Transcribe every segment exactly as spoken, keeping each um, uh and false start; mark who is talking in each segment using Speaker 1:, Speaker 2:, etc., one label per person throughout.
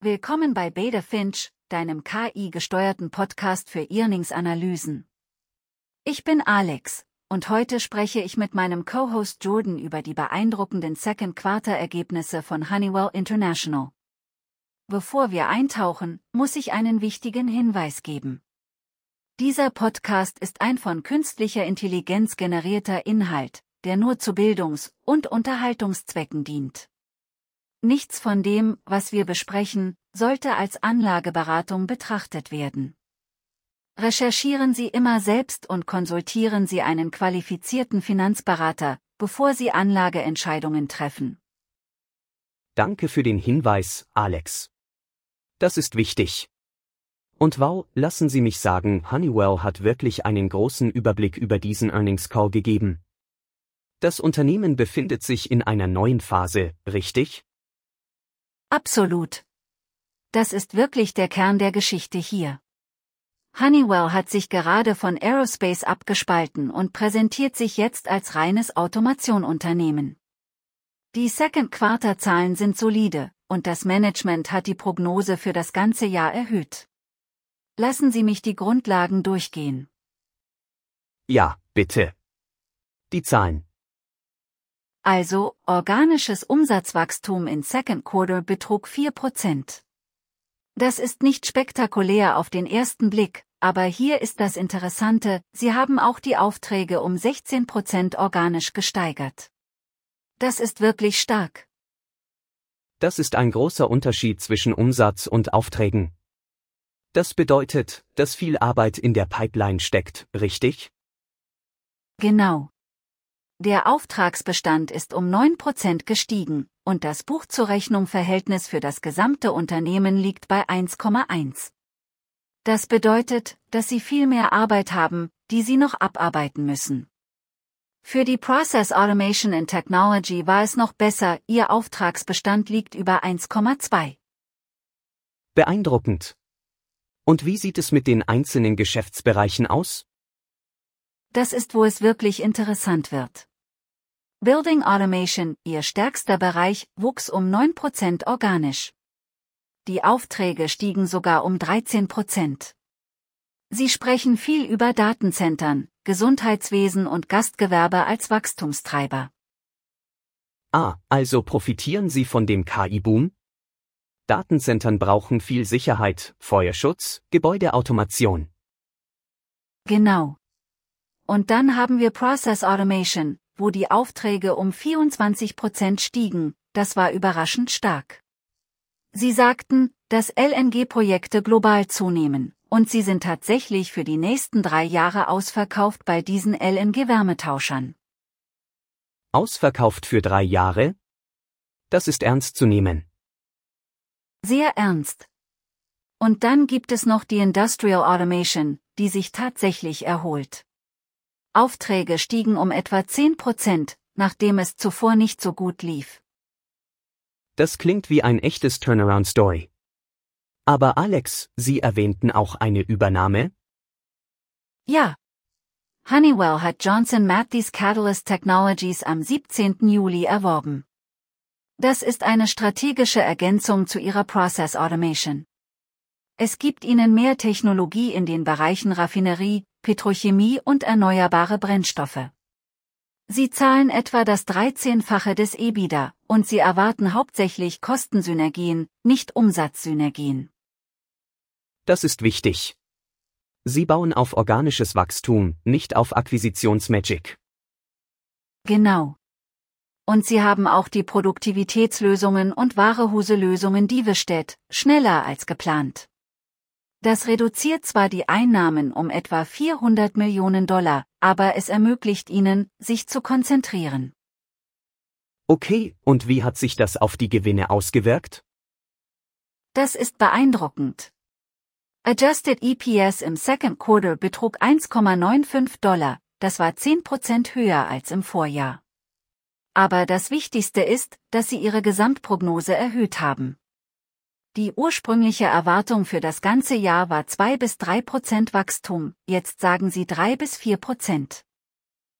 Speaker 1: Willkommen bei Bede Finch, deinem K I-gesteuerten Podcast für Earnings-Analysen. Ich bin Alex, und heute spreche ich mit meinem Co-Host Jordan über die beeindruckenden Second-Quarter-Ergebnisse von Honeywell International. Bevor wir eintauchen, muss ich einen wichtigen Hinweis geben. Dieser Podcast ist ein von künstlicher Intelligenz generierter Inhalt, der nur zu Bildungs- und Unterhaltungszwecken dient. Nichts von dem, was wir besprechen, sollte als Anlageberatung betrachtet werden. Recherchieren Sie immer selbst und konsultieren Sie einen qualifizierten Finanzberater, bevor Sie Anlageentscheidungen treffen.
Speaker 2: Danke für den Hinweis, Alex. Das ist wichtig. Und wow, lassen Sie mich sagen, Honeywell hat wirklich einen großen Überblick über diesen Earnings Call gegeben. Das Unternehmen befindet sich in einer neuen Phase, richtig?
Speaker 1: Absolut. Das ist wirklich der Kern der Geschichte hier. Honeywell hat sich gerade von Aerospace abgespalten und präsentiert sich jetzt als reines Automationunternehmen. Die Second-Quarter-Zahlen sind solide, und das Management hat die Prognose für das ganze Jahr erhöht. Lassen Sie mich die Grundlagen durchgehen.
Speaker 2: Ja, bitte. Die Zahlen.
Speaker 1: Also, organisches Umsatzwachstum in Second Quarter betrug vier Prozent. Das ist nicht spektakulär auf den ersten Blick, aber hier ist das Interessante, sie haben auch die Aufträge um sechzehn Prozent organisch gesteigert. Das ist wirklich stark.
Speaker 2: Das ist ein großer Unterschied zwischen Umsatz und Aufträgen. Das bedeutet, dass viel Arbeit in der Pipeline steckt, richtig?
Speaker 1: Genau. Der Auftragsbestand ist um neun Prozent gestiegen, und das Buch-zur-Rechnung-Verhältnis für das gesamte Unternehmen liegt bei eins Komma eins. Das bedeutet, dass sie viel mehr Arbeit haben, die sie noch abarbeiten müssen. Für die Process Automation and Technology war es noch besser, ihr Auftragsbestand liegt über eins Komma zwei.
Speaker 2: Beeindruckend. Und wie sieht es mit den einzelnen Geschäftsbereichen aus?
Speaker 1: Das ist, wo es wirklich interessant wird. Building Automation, ihr stärkster Bereich, wuchs um neun Prozent organisch. Die Aufträge stiegen sogar um dreizehn Prozent. Sie sprechen viel über Datenzentren, Gesundheitswesen und Gastgewerbe als Wachstumstreiber.
Speaker 2: Ah, also profitieren Sie von dem K I-Boom? Datenzentren brauchen viel Sicherheit, Feuerschutz, Gebäudeautomation.
Speaker 1: Genau. Und dann haben wir Process Automation, wo die Aufträge um vierundzwanzig Prozent stiegen, das war überraschend stark. Sie sagten, dass L N G-Projekte global zunehmen, und sie sind tatsächlich für die nächsten drei Jahre ausverkauft bei diesen L N G-Wärmetauschern.
Speaker 2: Ausverkauft für drei Jahre? Das ist ernst zu nehmen.
Speaker 1: Sehr ernst. Und dann gibt es noch die Industrial Automation, die sich tatsächlich erholt. Aufträge stiegen um etwa zehn Prozent, nachdem es zuvor nicht so gut lief.
Speaker 2: Das klingt wie ein echtes Turnaround-Story. Aber Alex, Sie erwähnten auch eine Übernahme?
Speaker 1: Ja. Honeywell hat Johnson Matthey Catalyst Technologies am siebzehnten Juli erworben. Das ist eine strategische Ergänzung zu ihrer Process Automation. Es gibt ihnen mehr Technologie in den Bereichen Raffinerie, Petrochemie und erneuerbare Brennstoffe. Sie zahlen etwa das dreizehnfache des EBITDA, und sie erwarten hauptsächlich Kostensynergien, nicht Umsatzsynergien.
Speaker 2: Das ist wichtig. Sie bauen auf organisches Wachstum, nicht auf Akquisitionsmagic.
Speaker 1: Genau. Und sie haben auch die Produktivitätslösungen und Warehuselösungen Divestedt, schneller als geplant. Das reduziert zwar die Einnahmen um etwa vierhundert Millionen Dollar, aber es ermöglicht ihnen, sich zu konzentrieren.
Speaker 2: Okay, und wie hat sich das auf die Gewinne ausgewirkt?
Speaker 1: Das ist beeindruckend. Adjusted E P S im Second Quarter betrug eins Komma fünfundneunzig Dollar, das war zehn Prozent höher als im Vorjahr. Aber das Wichtigste ist, dass sie ihre Gesamtprognose erhöht haben. Die ursprüngliche Erwartung für das ganze Jahr war zwei bis drei Prozent Wachstum, jetzt sagen sie drei bis vier Prozent.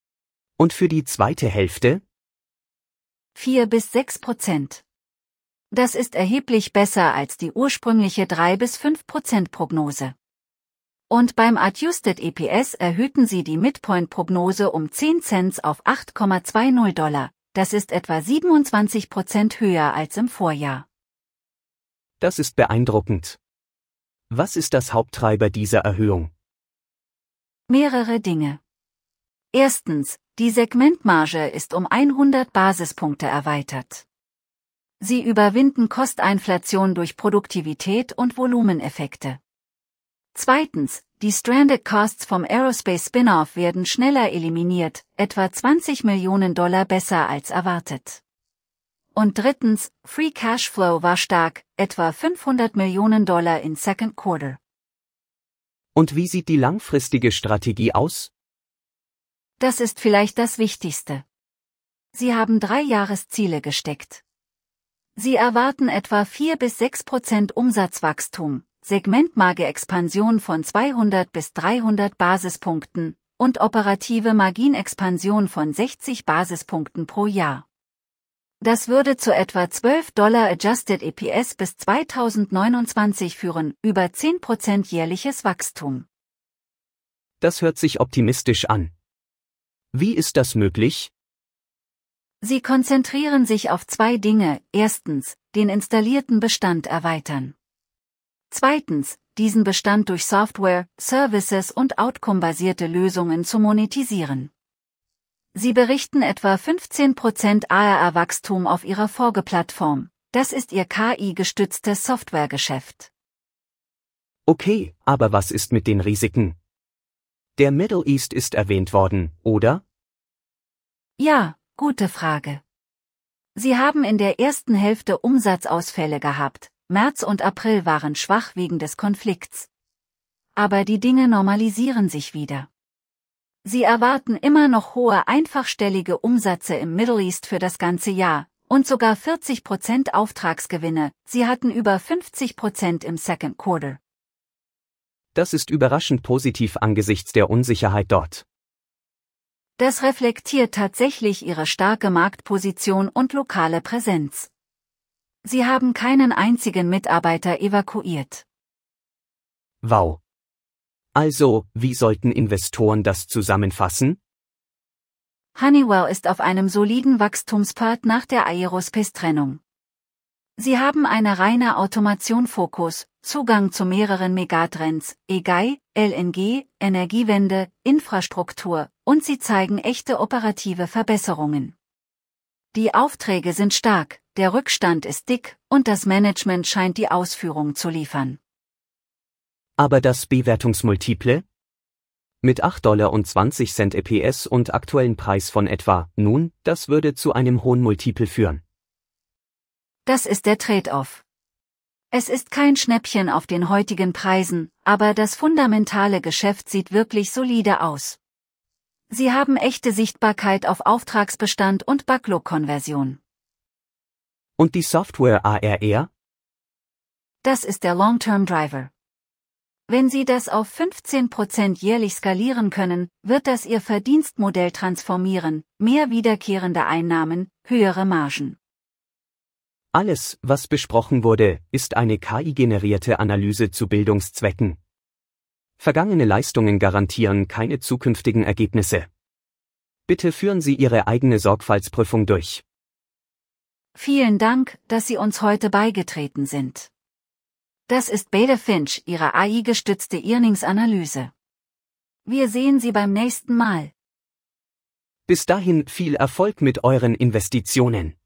Speaker 2: Und für die zweite Hälfte?
Speaker 1: vier bis sechs Prozent. Das ist erheblich besser als die ursprüngliche drei bis fünf Prozent Prognose. Und beim Adjusted E P S erhöhten sie die Midpoint-Prognose um zehn Cent auf acht Komma zwanzig Dollar. Das ist etwa siebenundzwanzig Prozent höher als im Vorjahr.
Speaker 2: Das ist beeindruckend. Was ist das Haupttreiber dieser Erhöhung?
Speaker 1: Mehrere Dinge. Erstens, die Segmentmarge ist um hundert Basispunkte erweitert. Sie überwinden Kosteinflation durch Produktivität und Volumeneffekte. Zweitens, die Stranded Costs vom Aerospace Spin-off werden schneller eliminiert, etwa zwanzig Millionen Dollar besser als erwartet. Und drittens, Free Cashflow war stark, etwa fünfhundert Millionen Dollar in Second Quarter.
Speaker 2: Und wie sieht die langfristige Strategie aus?
Speaker 1: Das ist vielleicht das Wichtigste. Sie haben drei Jahresziele gesteckt. Sie erwarten etwa vier bis sechs Prozent Umsatzwachstum, Segmentmarge-Expansion von zweihundert bis dreihundert Basispunkten und operative Marginexpansion von sechzig Basispunkten pro Jahr. Das würde zu etwa zwölf Dollar Adjusted E P S bis zweitausendneunundzwanzig führen, über zehn Prozent jährliches Wachstum.
Speaker 2: Das hört sich optimistisch an. Wie ist das möglich?
Speaker 1: Sie konzentrieren sich auf zwei Dinge. Erstens, den installierten Bestand erweitern. Zweitens, diesen Bestand durch Software, Services und Outcome-basierte Lösungen zu monetisieren. Sie berichten etwa fünfzehn Prozent A R R-Wachstum auf ihrer Folgeplattform. Das ist ihr K I-gestütztes Softwaregeschäft.
Speaker 2: Okay, aber was ist mit den Risiken? Der Middle East ist erwähnt worden, oder?
Speaker 1: Ja, gute Frage. Sie haben in der ersten Hälfte Umsatzausfälle gehabt. März und April waren schwach wegen des Konflikts. Aber die Dinge normalisieren sich wieder. Sie erwarten immer noch hohe einfachstellige Umsätze im Middle East für das ganze Jahr und sogar vierzig Prozent Auftragsgewinne. Sie hatten über fünfzig Prozent im Second Quarter.
Speaker 2: Das ist überraschend positiv angesichts der Unsicherheit dort.
Speaker 1: Das reflektiert tatsächlich ihre starke Marktposition und lokale Präsenz. Sie haben keinen einzigen Mitarbeiter evakuiert.
Speaker 2: Wow. Also, wie sollten Investoren das zusammenfassen?
Speaker 1: Honeywell ist auf einem soliden Wachstumspfad nach der Aerospace-Trennung. Sie haben eine reine Automation-Fokus, Zugang zu mehreren Megatrends, A I, L N G, Energiewende, Infrastruktur, und sie zeigen echte operative Verbesserungen. Die Aufträge sind stark, der Rückstand ist dick, und das Management scheint die Ausführung zu liefern.
Speaker 2: Aber das Bewertungsmultiple? Mit acht Dollar und zwanzig Cent E P S und aktuellen Preis von etwa, nun, das würde zu einem hohen Multiple führen.
Speaker 1: Das ist der Trade-off. Es ist kein Schnäppchen auf den heutigen Preisen, aber das fundamentale Geschäft sieht wirklich solide aus. Sie haben echte Sichtbarkeit auf Auftragsbestand und Backlog-Konversion.
Speaker 2: Und die Software A R R?
Speaker 1: Das ist der Long-Term-Driver. Wenn Sie das auf fünfzehn Prozent jährlich skalieren können, wird das Ihr Verdienstmodell transformieren, mehr wiederkehrende Einnahmen, höhere Margen.
Speaker 2: Alles, was besprochen wurde, ist eine K I-generierte Analyse zu Bildungszwecken. Vergangene Leistungen garantieren keine zukünftigen Ergebnisse. Bitte führen Sie Ihre eigene Sorgfaltsprüfung durch.
Speaker 1: Vielen Dank, dass Sie uns heute beigetreten sind. Das ist Beta Finch, Ihre A I-gestützte Earnings-Analyse. Wir sehen Sie beim nächsten Mal.
Speaker 2: Bis dahin viel Erfolg mit euren Investitionen.